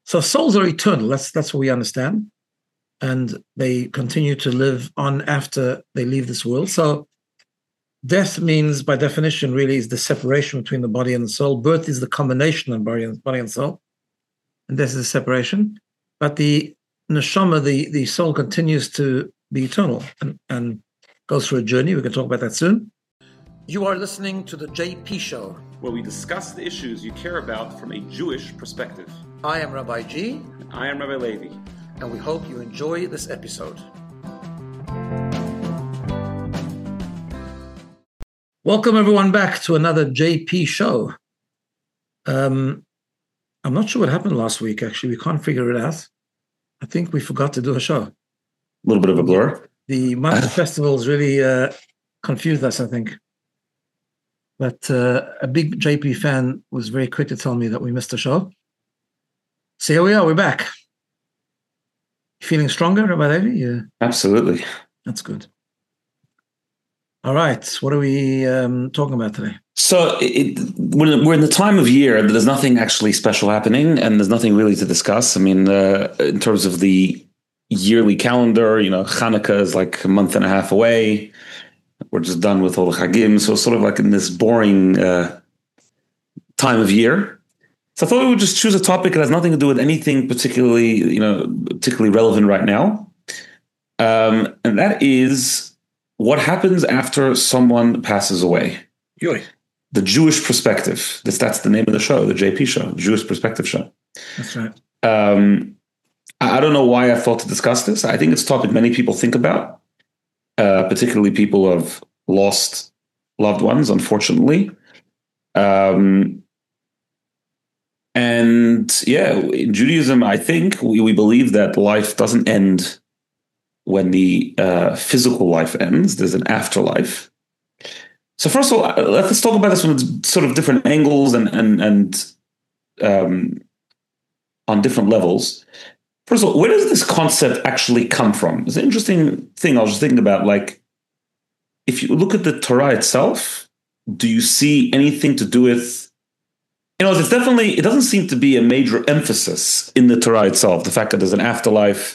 So souls are eternal. That's what we understand. And they continue to live on after they leave this world. So death means, by definition, really is the separation between the body and the soul. Birth is the combination of body and soul. And death is a separation. But the neshama, the soul, continues to be eternal and goes through a journey. We can talk about that soon. You are listening to the JP Show, where we discuss the issues you care about from a Jewish perspective. I am Rabbi G. And I am Rabbi Levi. And we hope you enjoy this episode. Welcome everyone back to another JP Show. I'm not sure what happened last week, actually. We can't figure it out. I think we forgot to do a show. A little bit of a blur. The month festivals really confused us, I think. But a big JP fan was very quick to tell me that we missed a show. So here we are, we're back. Feeling stronger, Rabbi Levi? Yeah. Absolutely. That's good. All right, what are we talking about today? So we're in the time of year that there's nothing actually special happening, and there's nothing really to discuss. I mean, in terms of the yearly calendar, Hanukkah is like a month and a half away. We're just done with all the Chagim, so sort of like in this boring time of year. So I thought we would just choose a topic that has nothing to do with anything particularly relevant right now, and that is what happens after someone passes away. Yoy. The Jewish perspective. That's the name of the show, the JP Show, the Jewish Perspective Show. That's right. I don't know why I thought to discuss this. I think it's a topic many people think about, particularly people who have lost loved ones, unfortunately. And yeah, in Judaism, I think we believe that life doesn't end when the physical life ends. There's an afterlife. So first of all, let's talk about this from sort of different angles and on different levels. First of all, where does this concept actually come from? It's an interesting thing I was just thinking about. Like, if you look at the Torah itself, do you see anything to do with, it doesn't seem to be a major emphasis in the Torah itself, the fact that there's an afterlife.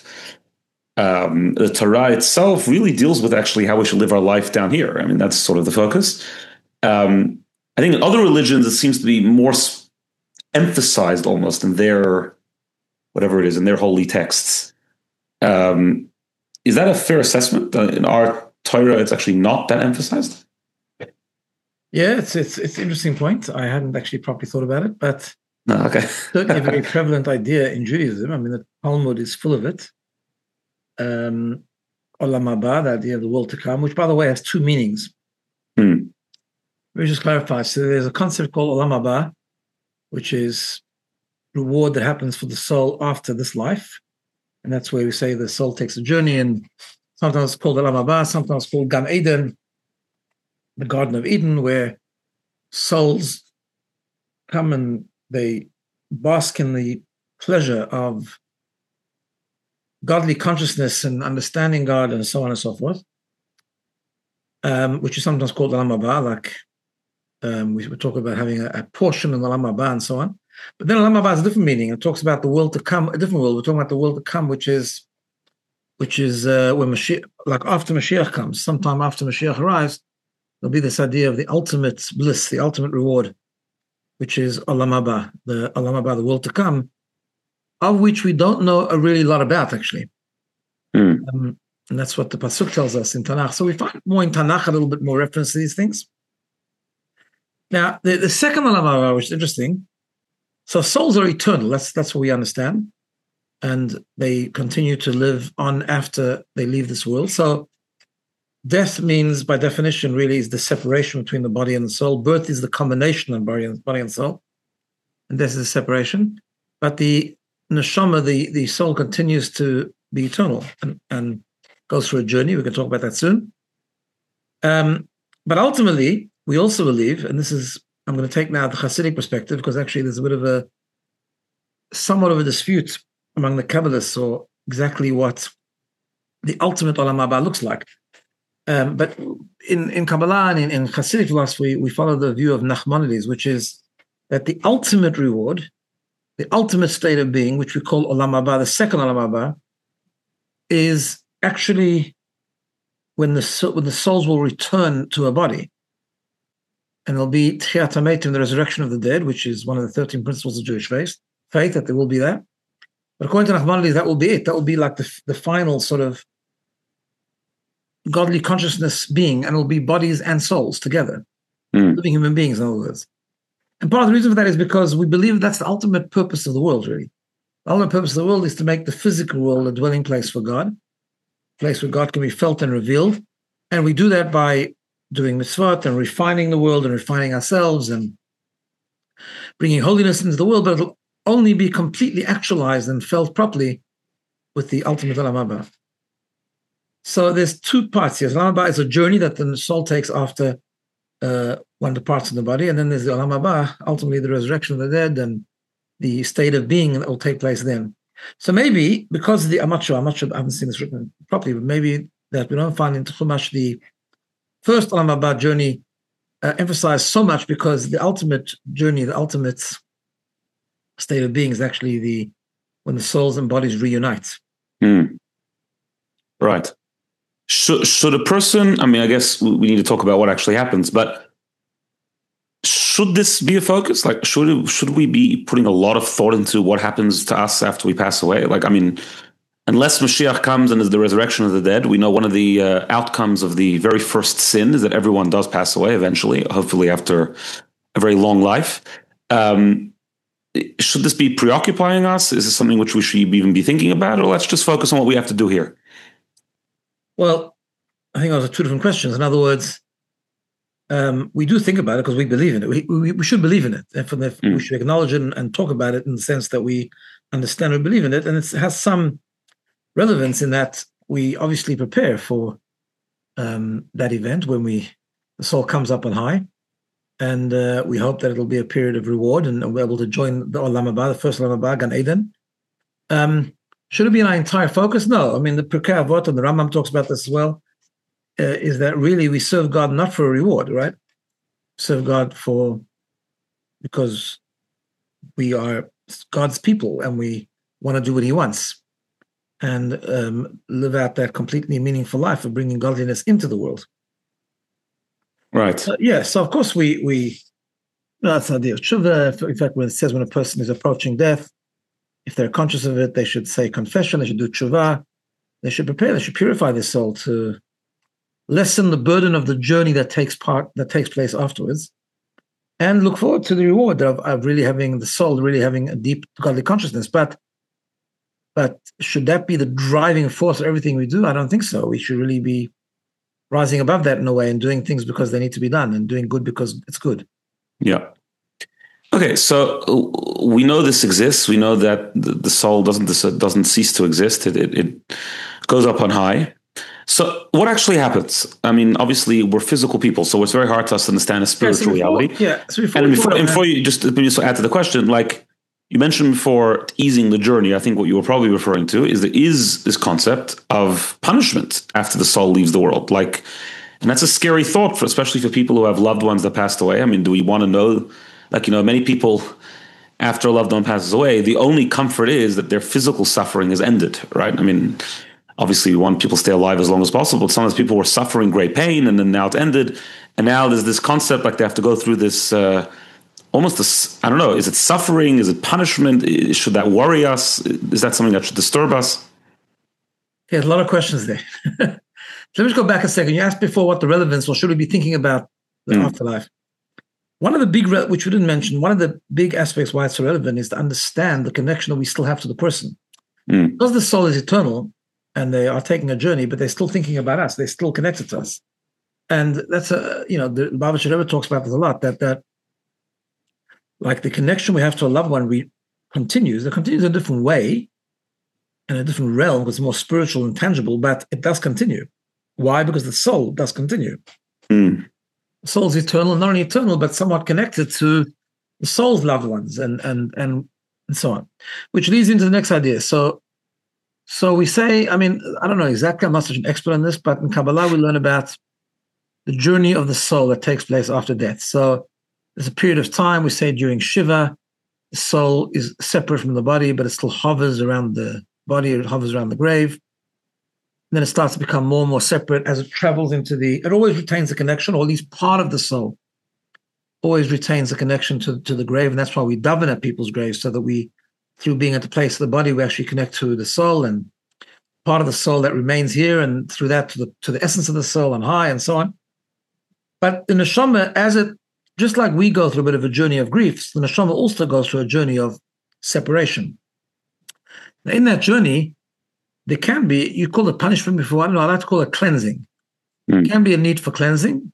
The Torah itself really deals with actually how we should live our life down here. I mean, that's sort of the focus. I think in other religions, it seems to be more emphasized almost in their, whatever it is, in their holy texts. Is that a fair assessment? In our Torah, it's actually not that emphasized? Yeah, it's an interesting point. I hadn't actually properly thought about it, but okay. certainly a very prevalent idea in Judaism. I mean, the Talmud is full of it. Olam Haba, the idea of the world to come, which, by the way, has two meanings. Let me just clarify. So there's a concept called Olam Haba, which is reward that happens for the soul after this life. And that's where we say the soul takes a journey, and sometimes it's called Olam Haba, sometimes it's called Gan Eden, the Garden of Eden, where souls come and they bask in the pleasure of godly consciousness and understanding God and so on and so forth, which is sometimes called Olam Haba, like we talk about having a portion in Olam Haba and so on. But then Olam Haba has a different meaning. It talks about the world to come, a different world. We're talking about the world to come, which is when Mashiach, like after Mashiach comes, sometime after Mashiach arrives, there'll be this idea of the ultimate bliss, the ultimate reward, which is Olam Haba, the Olam Haba, the world to come, of which we don't know a really lot about, actually. And that's what the Pasuk tells us in Tanakh. So we find more in Tanakh, a little bit more reference to these things. Now, the second Olam Haba, which is interesting, so souls are eternal. That's what we understand. And they continue to live on after they leave this world. So death means, by definition, really is the separation between the body and the soul. Birth is the combination of body and soul. And death is a separation. But the neshama, the soul, continues to be eternal and goes through a journey. We can talk about that soon. But ultimately, we also believe, and this is, I'm going to take now the Hasidic perspective, because actually there's a bit of somewhat of a dispute among the Kabbalists or exactly what the ultimate Olam Haba looks like. But in Kabbalah and in Hasidic philosophy, we follow the view of Nachmanides, which is that the ultimate reward the ultimate state of being, which we call Olam Haba, the second Olam Haba, is actually when the souls will return to a body. And there'll be Tchiat HaMetim, the resurrection of the dead, which is one of the 13 principles of Jewish faith, that there will be that. But according to Nachmanides, that will be it. That will be like the final sort of godly consciousness being, and it'll be bodies and souls together, living human beings, in other words. And part of the reason for that is because we believe that's the ultimate purpose of the world, really. The ultimate purpose of the world is to make the physical world a dwelling place for God, a place where God can be felt and revealed. And we do that by doing mitzvot and refining the world and refining ourselves and bringing holiness into the world, but it'll only be completely actualized and felt properly with the ultimate Olam Haba. So there's two parts here. Olam Haba is a journey that the soul takes after one departs from the body, and then there's the Olam Haba, ultimately the resurrection of the dead and the state of being that will take place then. So maybe because I'm not sure, I haven't seen this written properly, but maybe that we don't find in Chumash the first Olam Haba journey emphasized so much, because the ultimate journey, the ultimate state of being is actually when the souls and bodies reunite. Right. Should a person, I mean, I guess we need to talk about what actually happens, but should this be a focus? Like, should we be putting a lot of thought into what happens to us after we pass away? Like, I mean, unless Mashiach comes and is the resurrection of the dead, we know one of the outcomes of the very first sin is that everyone does pass away eventually, hopefully after a very long life. Should this be preoccupying us? Is this something which we should even be thinking about? Or let's just focus on what we have to do here? Well, I think those are two different questions. In other words, we do think about it because we believe in it. We should believe in it. We should acknowledge it and talk about it in the sense that we understand and believe in it. And it has some relevance in that we obviously prepare for that event when the soul comes up on high. And we hope that it'll be a period of reward and we're able to join the Olam Haba, the first Olam Haba, Gan Eden. Should it be in our entire focus? No. I mean, the Pirkei Avot and the Rambam talks about this as well, is that really we serve God not for a reward, right? Serve God because we are God's people and we want to do what he wants and live out that completely meaningful life of bringing godliness into the world. Right. So of course that's the idea of tshuva. In fact, when it says when a person is approaching death, if they're conscious of it, they should say confession, they should do tshuva, they should prepare, they should purify their soul to lessen the burden of the journey that takes place afterwards, and look forward to the reward of really having the soul, really having a deep godly consciousness. But should that be the driving force of everything we do? I don't think so. We should really be rising above that in a way and doing things because they need to be done and doing good because it's good. Yeah. Okay, so we know this exists. We know that the soul doesn't cease to exist. It goes up on high. So what actually happens? I mean, obviously we're physical people, so it's very hard to us to understand a spiritual reality. Before you just add to the question, like you mentioned before, easing the journey, I think what you were probably referring to is this concept of punishment after the soul leaves the world. Like, and that's a scary thought, especially for people who have loved ones that passed away. I mean, do we want to know? Like, many people, after a loved one passes away, the only comfort is that their physical suffering has ended, right? I mean, obviously we want people to stay alive as long as possible, but sometimes people were suffering great pain and then now it's ended. And now there's this concept, like they have to go through this, almost this, I don't know, is it suffering? Is it punishment? Should that worry us? Is that something that should disturb us? Yeah, a lot of questions there. Let me just go back a second. You asked before what the relevance, or should we be thinking about the afterlife? One of the big, which we didn't mention, one of the big aspects why it's so relevant is to understand the connection that we still have to the person. Because the soul is eternal and they are taking a journey, but they're still thinking about us. They're still connected to us. And that's the Lubavitcher Rebbe talks about this a lot, that like the connection we have to a loved one continues. It continues in a different way, in a different realm, because it's more spiritual and tangible, but it does continue. Why? Because the soul does continue. The soul is eternal, not only eternal, but somewhat connected to the soul's loved ones and so on. Which leads into the next idea. So we say, I mean, I don't know exactly, I'm not such an expert on this, but in Kabbalah we learn about the journey of the soul that takes place after death. So there's a period of time, we say during Shiva, the soul is separate from the body, but it still hovers around the body, it hovers around the grave. And then it starts to become more and more separate as it travels into it always retains a connection, or at least part of the soul always retains a connection to the grave. And that's why we daven at people's graves, so that we, through being at the place of the body, we actually connect to the soul and part of the soul that remains here, and through that to the essence of the soul on high, and so on. But the neshama, just like we go through a bit of a journey of grief, the neshama also goes through a journey of separation. Now, in that journey, there can be, you call it punishment before, I don't know, I like to call it cleansing. There can be a need for cleansing,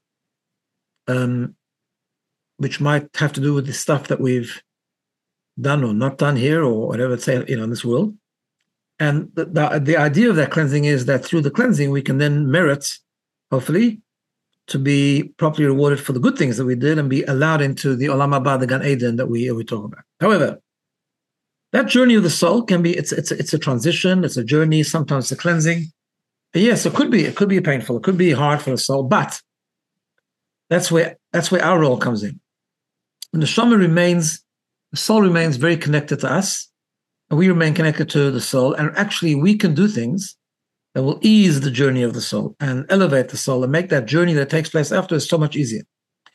which might have to do with the stuff that we've done or not done here, or whatever it's say, in this world. And the idea of that cleansing is that through the cleansing, we can then merit, hopefully, to be properly rewarded for the good things that we did and be allowed into the Olam Haba, the Gan Eden that we talk about. However, that journey of the soul can be, it's a transition, it's a journey, sometimes it's a cleansing. And yes, it could be painful, it could be hard for the soul, but that's where our role comes in. And the soul remains very connected to us, and we remain connected to the soul, and actually we can do things that will ease the journey of the soul and elevate the soul and make that journey that takes place afterwards so much easier.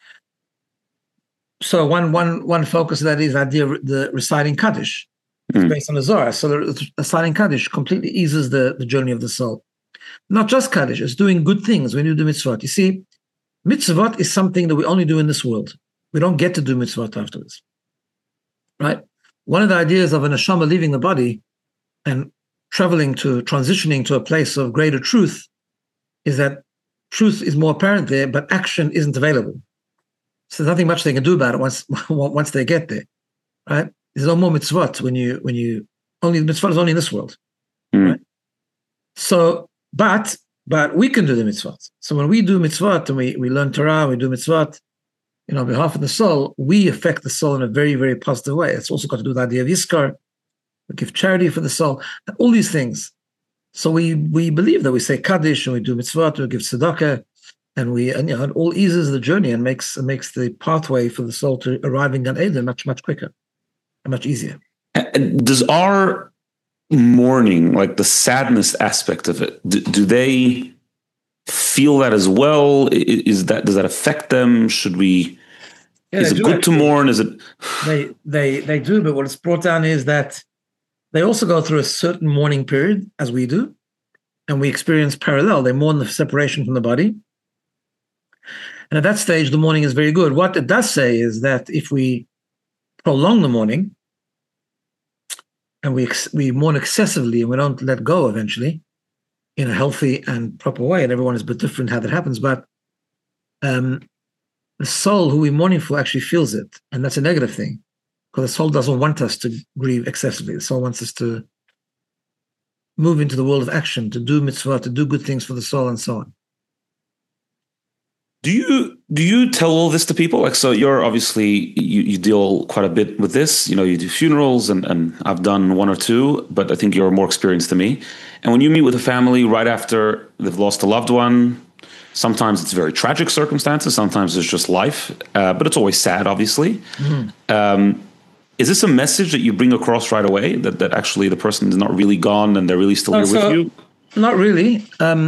So one focus of that is the idea of the reciting Kaddish. It's based on the Zohar. So the reciting Kaddish completely eases the journey of the soul. Not just Kaddish, it's doing good things when you do mitzvot. You see, mitzvot is something that we only do in this world. We don't get to do mitzvot afterwards, right? One of the ideas of a neshama leaving the body and transitioning to a place of greater truth is that truth is more apparent there, but action isn't available. So there's nothing much they can do about it once they get there, right? There's no more mitzvot when you only mitzvot is only in this world, right? So, but we can do the mitzvot. So when we do mitzvot and we learn Torah, we do mitzvot, on behalf of the soul, we affect the soul in a very, very positive way. It's also got to do with the idea of Yizkar. We give charity for the soul, all these things. So we believe that we say Kaddish and we do mitzvot, we give tzedakah, and it all eases the journey and makes the pathway for the soul to arrive in Gan Eden much, much quicker and much easier. And does our mourning, like the sadness aspect of it, do they feel that as well? Does that affect them? Should we? Yeah, is it good to mourn? Is it? They do, but what it's brought down is that they also go through a certain mourning period, as we do, and we experience parallel. They mourn the separation from the body, and at that stage, the mourning is very good. What it does say is that if we prolong the mourning and we mourn excessively and we don't let go eventually, in a healthy and proper way, and everyone is a bit different how that happens, but the soul who we're mourning for actually feels it, and that's a negative thing, because the soul doesn't want us to grieve excessively. The soul wants us to move into the world of action, to do mitzvah, to do good things for the soul, and so on. Do you tell all this to people? Like, so you're obviously, you deal quite a bit with this, you do funerals, and I've done one or two, but I think you're more experienced than me. And when you meet with a family right after they've lost a loved one, sometimes it's very tragic circumstances, sometimes it's just life, but it's always sad, obviously. Mm-hmm. Is this a message that you bring across right away, that actually the person is not really gone and they're really still here with you? Not really.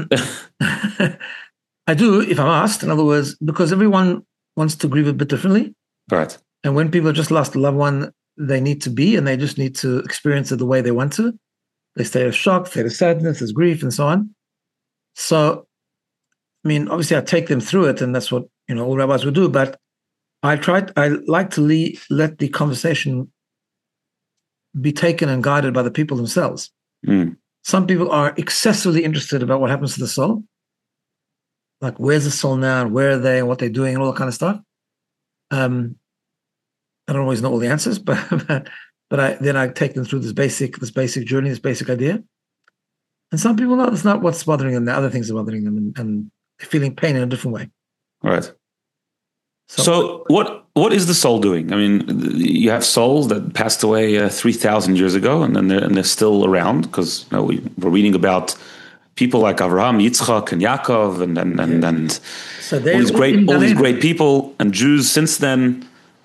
I do, if I'm asked, in other words, because everyone wants to grieve a bit differently. Right. And when people have just lost a loved one, they need to be, and they just need to experience it the way they want to. They state of shock, state of sadness, there's grief, and so on. So, obviously I take them through it, and that's what, all rabbis would do, but I like to let the conversation be taken and guided by the people themselves. Mm. Some people are excessively interested about what happens to the soul. Like, where's the soul now, and where are they, and what they're doing, and all that kind of stuff. I don't always know all the answers, but I take them through this basic journey, this basic idea. And some people know that's not what's bothering them. The other things are bothering them, and they're feeling pain in a different way. Right. So what is the soul doing? You have souls that passed away 3,000 years ago, and then they're still around, because we're reading about people like Avraham, Yitzchak, and Yaakov, and so all these great people, and Jews since then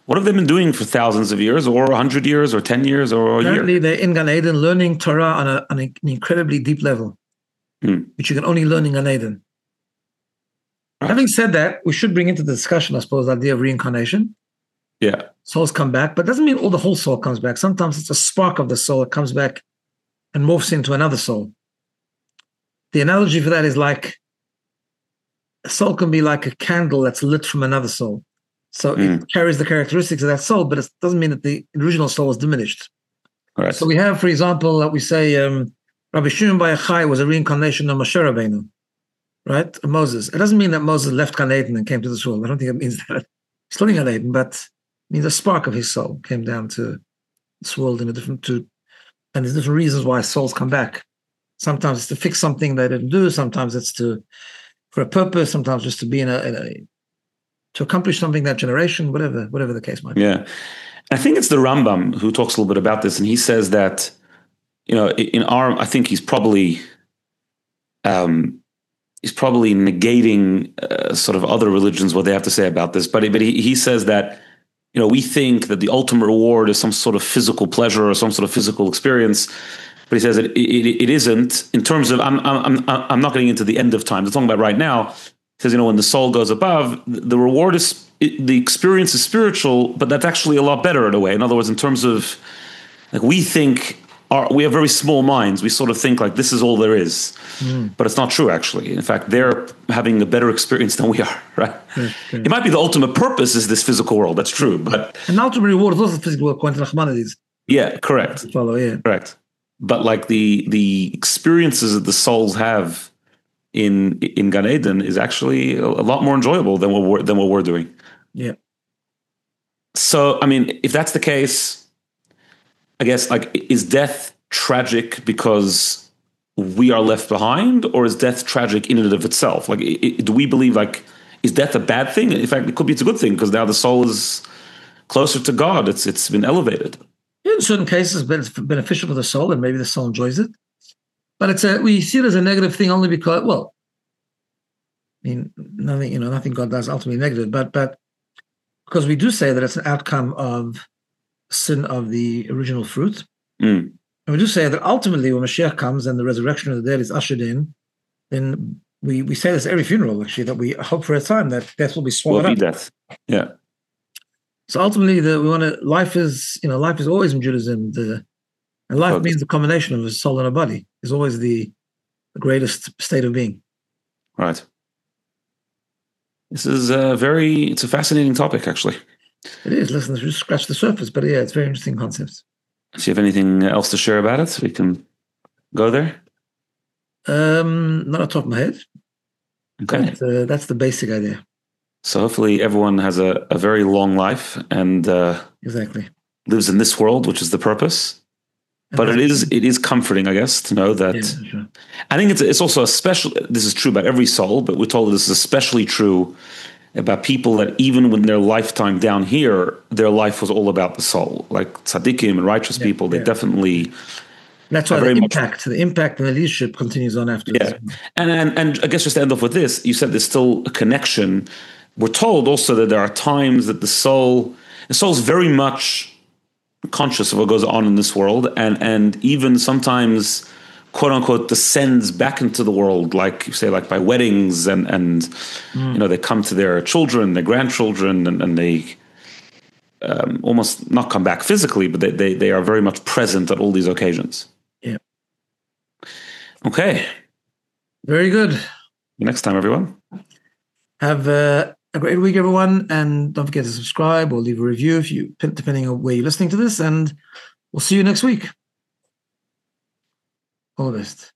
What have they been doing for thousands of years, or 100 years, or 10 years, or a Currently, year? they're in Gan Eden learning Torah on an incredibly deep level, which you can only learn in Gan Eden. Right. Having said that, we should bring into the discussion, I suppose, the idea of reincarnation. Yeah. Souls come back, but it doesn't mean the whole soul comes back. Sometimes it's a spark of the soul that comes back and morphs into another soul. The analogy for that is like a soul can be like a candle that's lit from another soul. So it carries the characteristics of that soul, but it doesn't mean that the original soul is diminished. Right. So we have, for example, we say Rabbi Shimon Bar Yochai was a reincarnation of Moshe Rabbeinu, right? Moses. It doesn't mean that Moses left Gan Eden and came to this world. I don't think it means that. He's still in Gan Eden, but it means a spark of his soul came down to this world in a different, and there's different reasons why souls come back. Sometimes it's to fix something they didn't do. Sometimes it's for a purpose. Sometimes just to be to accomplish something that generation, whatever the case might be. Yeah. I think it's the Rambam who talks a little bit about this, and he says that, I think he's probably negating sort of other religions, what they have to say about this. But he says that, we think that the ultimate reward is some sort of physical pleasure or some sort of physical experience. But he says that it isn't, in terms of, I'm not getting into the end of time. I'm talking about right now. He says, when the soul goes above, the reward is, the experience is spiritual, but that's actually a lot better in a way. In other words, in terms of, like, we have very small minds. We sort of think like this is all there is, but it's not true actually. In fact, they're having a better experience than we are, right? Okay. It might be the ultimate purpose is this physical world. That's true, but an ultimate reward is also the physical world, according to Nachmanides. Yeah, correct. Correct. But like the experiences that the souls have in Gan Eden is actually a lot more enjoyable than what we're doing. Yeah. So, I mean, if that's the case, I guess, like, is death tragic because we are left behind, or is death tragic in and of itself? Like, do we believe, like, is death a bad thing? In fact, it could be it's a good thing because now the soul is closer to God. It's been elevated. In certain cases, it's beneficial for the soul, and maybe the soul enjoys it. But we see it as a negative thing only because, well, I mean, nothing God does ultimately negative, but because we do say that it's an outcome of sin of the original fruit. And we do say that ultimately when Mashiach comes and the resurrection of the dead is ushered in, then we say this at every funeral, actually, that we hope for a time that death will be swallowed up. Death. Yeah. So ultimately, life is always in Judaism, and life means the combination of a soul and a body is always the greatest state of being. Right. This is it's a fascinating topic, actually. It is. Listen, just scratch the surface, but yeah, it's a very interesting concept. Do you have anything else to share about it? We can go there. Not off the top of my head. Okay. But, that's the basic idea. So hopefully everyone has a very long life and exactly lives in this world, which is the purpose. But it is comforting, I guess, to know that. Yeah, sure. I think it's also a special. This is true about every soul, but we're told this is especially true about people that even when their lifetime down here, their life was all about the soul. Like tzaddikim and righteous people, they definitely. That's why the impact and the leadership continues on after. Yeah, and I guess just to end off with this, you said there's still a connection. We're told also that there are times that the soul is very much conscious of what goes on in this world, and even sometimes, quote unquote, descends back into the world, like you say, like by weddings, and they come to their children, their grandchildren, and they almost not come back physically, but they are very much present at all these occasions. Yeah. Okay. Very good. Next time, everyone. Have a great week, everyone, and don't forget to subscribe or leave a review depending on where you're listening to this, and we'll see you next week. All the best.